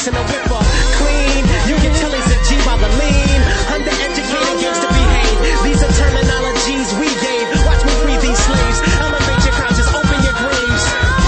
and a whipper. Clean, you can tell he's a G by the lean. Undereducated gangster behave. These are terminologies we gave. Watch me free these slaves. Elevate your conscience, open your graves.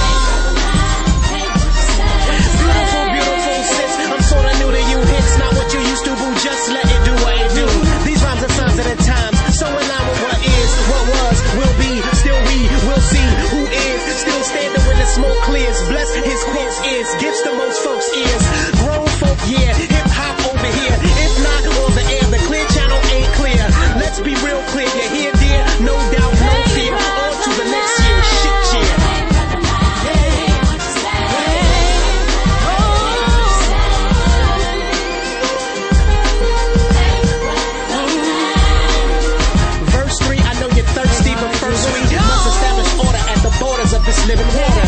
Beautiful, beautiful sis. I'm sorta new to you. Hits not what you used to, boo. Just let it do what it do. These rhymes are signs of the times. So in line with what is, what was, will be. Still we will see who is. Still standing when the smoke clears. Bless his quotes is. Gifts to most folks is. Grown folk, yeah. Hip hop over here. If not on the air, the clear channel ain't clear. Let's be real clear. You're here, dear. No doubt, no fear. On to the next year. Shit, cheer. Verse 3, I know you're thirsty, but first we must establish order at the borders of this living water.